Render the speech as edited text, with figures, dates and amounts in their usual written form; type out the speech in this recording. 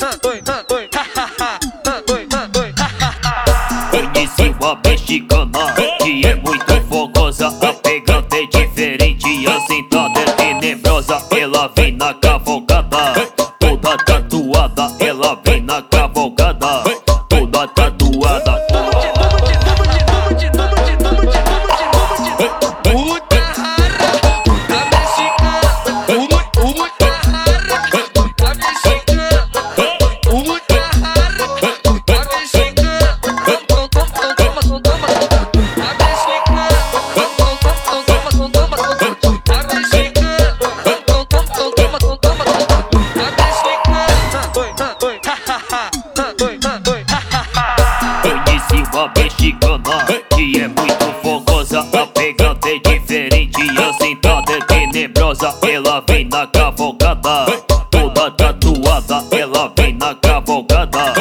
Conheci uma mexicana que é muito fogosa. A pegada é diferente, a sentada é tenebrosa. Ela vem na cavalgada, toda tatuada. Ela vem na cavalgada, toda tatuada. Conheci uma mexicana que é muito fogosa. A pegada é diferente, a sentada é tenebrosa. Ela vem na cavalgada, toda tatuada. Ela vem na cavalgada,